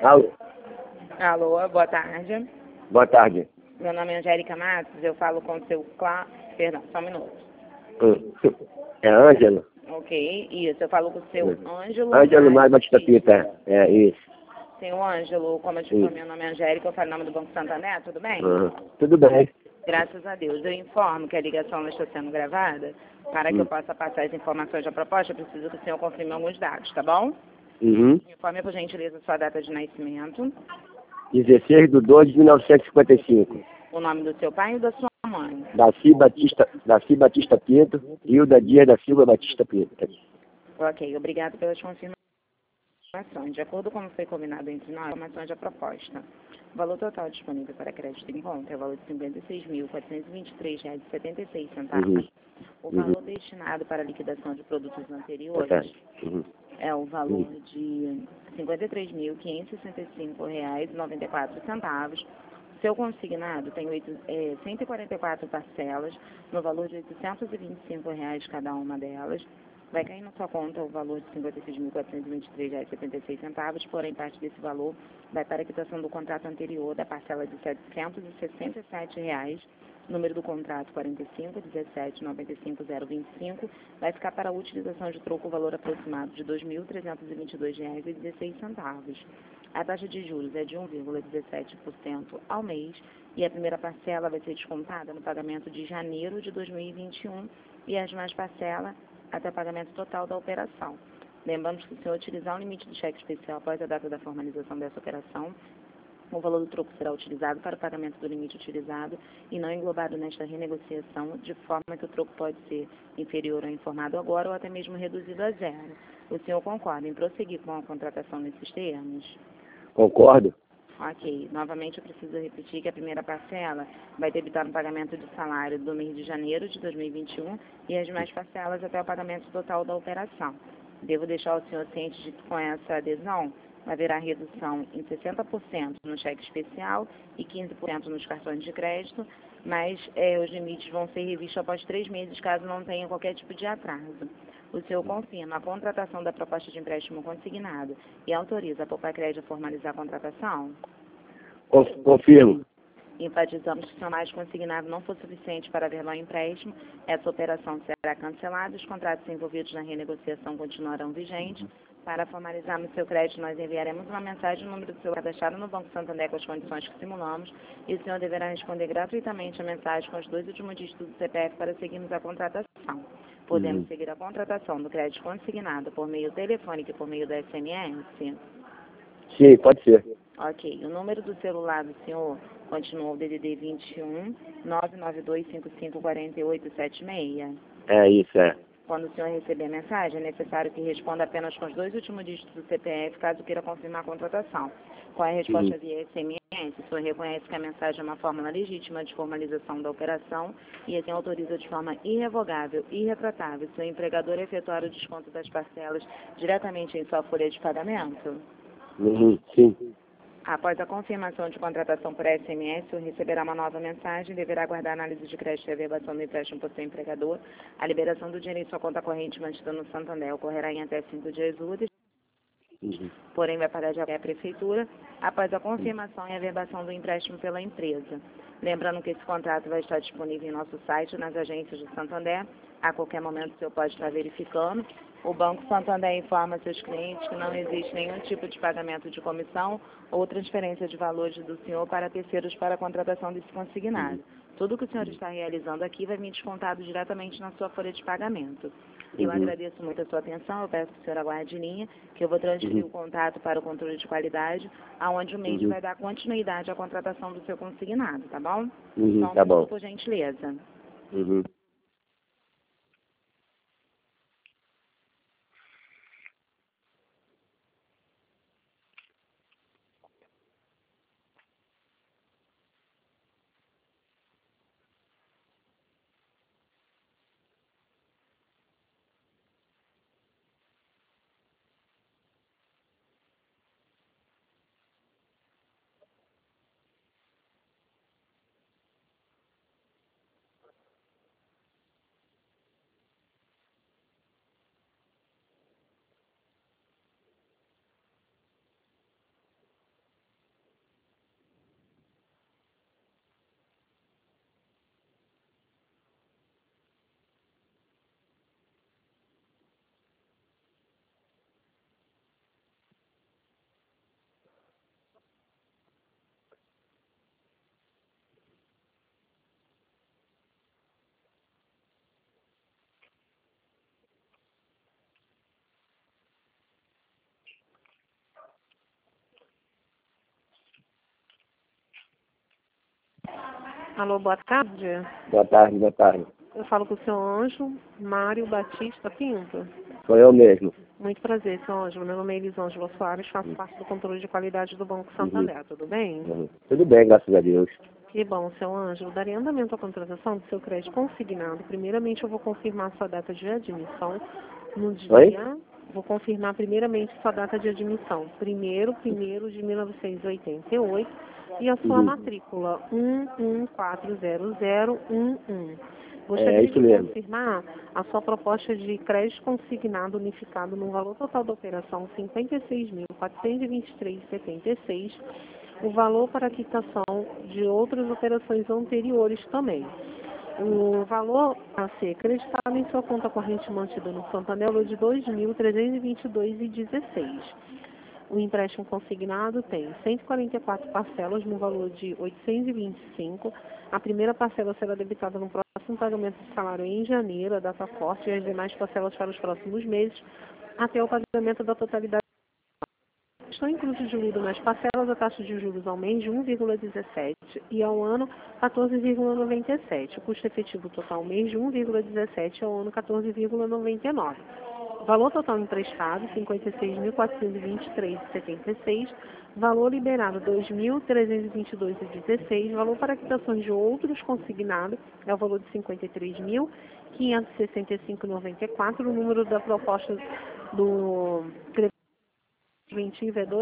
Alô, Alô, boa tarde. boa tarde. Meu nome é Angélica Matos, eu falo com o seu Perdão, só um minuto. É Ângelo? Ok, isso, eu falo com o seu Ângelo. Ângelo mais Batista Pita, é isso. Senhor Ângelo, como eu te falei, meu nome é Angélica, eu falo em nome do Banco Santander, tudo bem? Tudo bem. Graças a Deus. Eu informo que a ligação está sendo gravada. Para que eu possa passar as informações da proposta, eu preciso que o senhor confirme alguns dados, tá bom? Informe, por gentileza, sua data de nascimento, 16/12/1955. o nome do seu pai e da sua mãe. Daci Batista Pinto, Hilda Dias da Silva Batista Pinto. Ok, obrigado pelas confirmações. De acordo com o que foi combinado entre nós, informações da proposta. O valor total disponível para crédito em conta é o valor de R$ 56.423,76. O valor destinado para a liquidação de produtos anteriores é o valor de R$ 53.565,94. Seu consignado tem 144 parcelas, no valor de R$ 825 cada uma delas. Vai cair na sua conta o valor de R$ 56.423,76, porém parte desse valor vai para a quitação do contrato anterior da parcela de R$ 767, número do contrato 45.17.95.025, vai ficar para a utilização de troco o valor aproximado de R$ 2.322,16. A taxa de juros é de 1,17% ao mês e a primeira parcela vai ser descontada no pagamento de janeiro de 2021 e as demais parcelas até o pagamento total da operação. Lembramos que se eu utilizar o limite do cheque especial após a data da formalização dessa operação, o valor do troco será utilizado para o pagamento do limite utilizado e não englobado nesta renegociação, de forma que o troco pode ser inferior ao informado agora ou até mesmo reduzido a zero. O senhor concorda em prosseguir com a contratação nesses termos? Concordo. Ok. Novamente, eu preciso repetir que a primeira parcela vai debitar no pagamento de salário do mês de janeiro de 2021 e as demais parcelas até o pagamento total da operação. Devo deixar o senhor ciente de que com essa adesão haverá redução em 60% no cheque especial e 15% nos cartões de crédito, mas os limites vão ser revistos após 3 meses, caso não tenha qualquer tipo de atraso. O senhor confirma a contratação da proposta de empréstimo consignado e autoriza a Popacred a formalizar a contratação? Confirmo. Enfatizamos que se o mais consignado não for suficiente para averbar o empréstimo, essa operação será cancelada e os contratos envolvidos na renegociação continuarão vigentes. Para formalizarmos seu crédito, nós enviaremos uma mensagem no número do seu cadastrado no Banco Santander com as condições que simulamos e o senhor deverá responder gratuitamente a mensagem com os 2 últimos dígitos do CPF para seguirmos a contratação. Podemos seguir a contratação do crédito consignado por meio telefônico e por meio da SMS? Sim, pode ser. Ok. O número do celular do senhor continua o DDD 21 99255 4876. É isso, é. Quando o senhor receber a mensagem, é necessário que responda apenas com os 2 últimos dígitos do CPF, caso queira confirmar a contratação. Com a resposta via SMS, o senhor reconhece que a mensagem é uma fórmula legítima de formalização da operação e assim autoriza de forma irrevogável e irretratável seu empregador a efetuar o desconto das parcelas diretamente em sua folha de pagamento? Sim. Após a confirmação de contratação por SMS, o senhor receberá uma nova mensagem e deverá aguardar a análise de crédito e averbação do empréstimo por seu empregador. A liberação do dinheiro em sua conta corrente mantida no Santander ocorrerá em até 5 dias úteis, porém vai pagar de até a prefeitura após a confirmação e averbação do empréstimo pela empresa. Lembrando que esse contrato vai estar disponível em nosso site, nas agências do Santander. A qualquer momento o senhor pode estar verificando. O Banco Santander informa seus clientes que não existe nenhum tipo de pagamento de comissão ou transferência de valores do senhor para terceiros para a contratação desse consignado. Tudo que o senhor está realizando aqui vai vir descontado diretamente na sua folha de pagamento. Eu agradeço muito a sua atenção, eu peço que o senhor aguarde em linha, que eu vou transferir o contato para o controle de qualidade, aonde o MEI vai dar continuidade à contratação do seu consignado, tá bom? Tá bom. Por gentileza. Alô, boa tarde. Boa tarde, boa tarde. Eu falo com o senhor Ângelo Mário Batista Pinto. Sou eu mesmo. Muito prazer, senhor Ângelo. Meu nome é Elisângela Soares, faço parte do controle de qualidade do Banco Santander. Tudo bem? Tudo bem, graças a Deus. Que bom, senhor Ângelo. Darei andamento à contratação do seu crédito consignado. Primeiramente, eu vou confirmar sua data de admissão no dia... Oi? Vou confirmar primeiramente sua data de admissão. 1º de 1988 e a sua matrícula 11400011. Gostaria isso de mesmo. confirmar a sua proposta de crédito consignado unificado no valor total da operação R$ 56.423,76, o valor para quitação de outras operações anteriores também. O valor a ser acreditado em sua conta corrente mantida no Santander é de R$ 2.322,16. O empréstimo consignado tem 144 parcelas no valor de R$ 825. A primeira parcela será debitada no próximo pagamento de salário em janeiro, a data forte, e as demais parcelas para os próximos meses, até o pagamento da totalidade. Estão inclusos diluídos nas parcelas a taxa de juros ao mês de 1,17 e ao ano 14,97. O custo efetivo total ao mês de 1,17 e ao ano 14,99. Valor total emprestado, R$ 56.423,76. Valor liberado, R$ 2.322,16. Valor para quitações de outros consignado é o valor de R$ 53.565,94. O número da proposta do preventivo é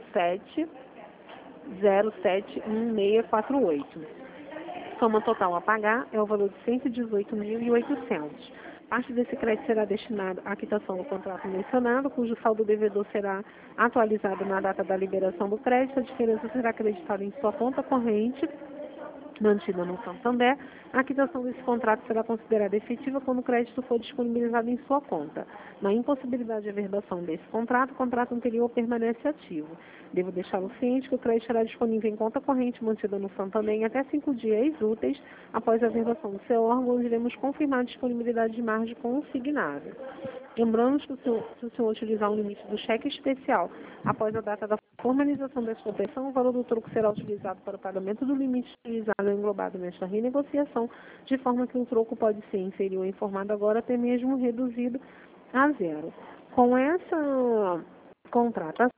207-071648. Soma total a pagar é o valor de R$ 118.800. Parte desse crédito será destinado à quitação do contrato mencionado, cujo saldo devedor será atualizado na data da liberação do crédito. A diferença será acreditada em sua conta corrente, mantida no Santander. A quitação desse contrato será considerada efetiva quando o crédito for disponibilizado em sua conta. Na impossibilidade de averbação desse contrato, o contrato anterior permanece ativo. Devo deixá-lo ciente que o crédito será disponível em conta corrente mantida no Santander em até 5 dias úteis após a averbação do seu órgão, onde iremos confirmar a disponibilidade de margem consignada. Lembrando que se o senhor utilizar o limite do cheque especial após a data da formalização desta operação, o valor do troco será utilizado para o pagamento do limite utilizado englobado nesta renegociação, de forma que o troco pode ser inferior informado agora até mesmo reduzido a zero. Com essa contratação,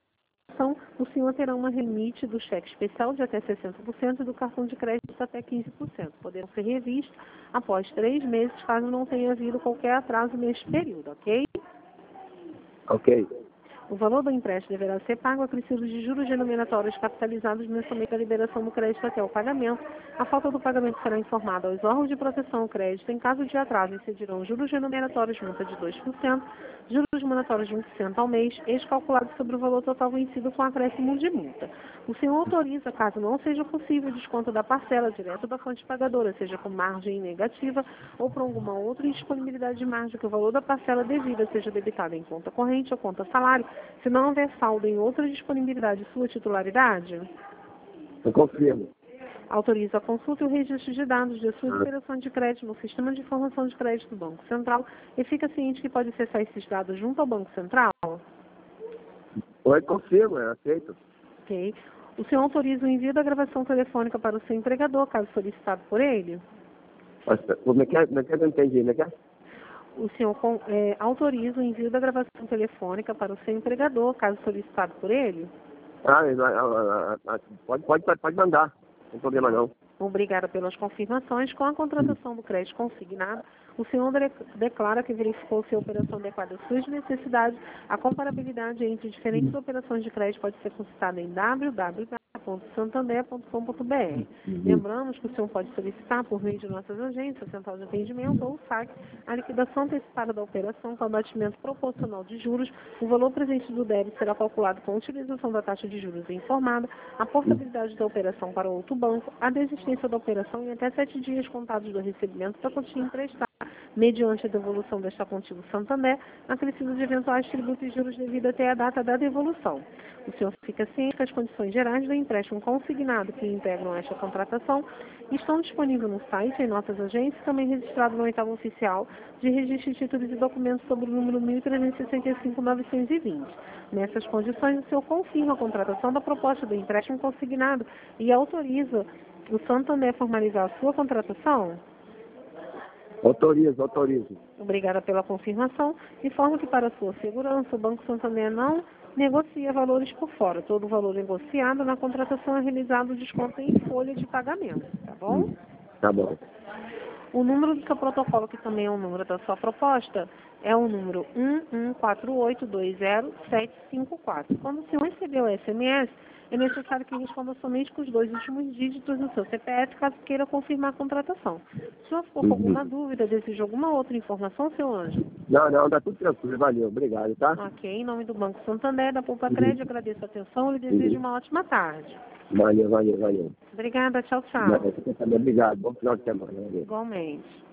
o senhor terá uma limite do cheque especial de até 60% e do cartão de crédito até 15%. Poderão ser revistos após 3 meses, caso não tenha havido qualquer atraso neste período, ok? Ok. O valor do empréstimo deverá ser pago acrescidos de juros denominatórios capitalizados mensalmente da liberação do crédito até o pagamento. A falta do pagamento será informada aos órgãos de proteção ao crédito. Em caso de atraso, incidirão juros denominatórios, multa de 2%, juros moratórios de 1% ao mês, ex-calculados sobre o valor total vencido com acréscimo de multa. O senhor autoriza, caso não seja possível, o desconto da parcela direto da fonte pagadora, seja com margem negativa ou por alguma outra indisponibilidade de margem, que o valor da parcela devida seja debitado em conta corrente ou conta salário, se não houver saldo em outra disponibilidade sua titularidade. Eu confirmo. Autoriza a consulta e o registro de dados de sua operação de crédito no Sistema de Informação de Crédito do Banco Central e fica ciente que pode acessar esses dados junto ao Banco Central. Oi, confirmo, eu aceito. Ok. O senhor autoriza o envio da gravação telefônica para o seu empregador, caso solicitado por ele? Como é que é? Como é que eu não entendi? Como é que é? O senhor autoriza o envio da gravação telefônica para o seu empregador, caso solicitado por ele? Pode mandar. Não tem problema não. Obrigada pelas confirmações. Com a contratação do crédito consignado, o senhor declara que verificou se a operação adequada às suas necessidades. A comparabilidade entre diferentes operações de crédito pode ser consultada em www.santander.com.br. Lembramos que o senhor pode solicitar, por meio de nossas agências, Central de Atendimento ou SAC, a liquidação antecipada da operação com abatimento proporcional de juros. O valor presente do débito será calculado com a utilização da taxa de juros informada, a portabilidade da operação para outro banco, a desistência da operação em até 7 dias contados do recebimento da quantia emprestada. mediante a devolução desta contigo Santander, acrescido de eventuais tributos e juros devido até a data da devolução. O senhor fica ciente que as condições gerais do empréstimo consignado que integram esta contratação estão disponíveis no site, em notas agências, também registrado no oitavo oficial de registro de títulos e documentos sob o número 1365-920. Nessas condições, o senhor confirma a contratação da proposta do empréstimo consignado e autoriza o Santander a formalizar a sua contratação? Autorizo, autorizo. Obrigada pela confirmação. Informo que, para sua segurança, o Banco Santander não negocia valores por fora. Todo valor negociado na contratação é realizado desconto em folha de pagamento, tá bom? Tá bom. O número do seu protocolo, que também é o número da sua proposta, é o número 114820754. Quando o senhor recebeu o SMS, é necessário que responda somente com os 2 últimos dígitos do seu CPF, caso queira confirmar a contratação. Se o senhor ficou com alguma dúvida, deseja alguma outra informação, seu anjo? Não, tá tudo tranquilo. Valeu, obrigado, tá? Ok, em nome do Banco Santander, da Poupa Crédito, agradeço a atenção e desejo uma ótima tarde. Valeu. Obrigada, tchau, tchau. Obrigado, bom final de semana. Valeu. Igualmente.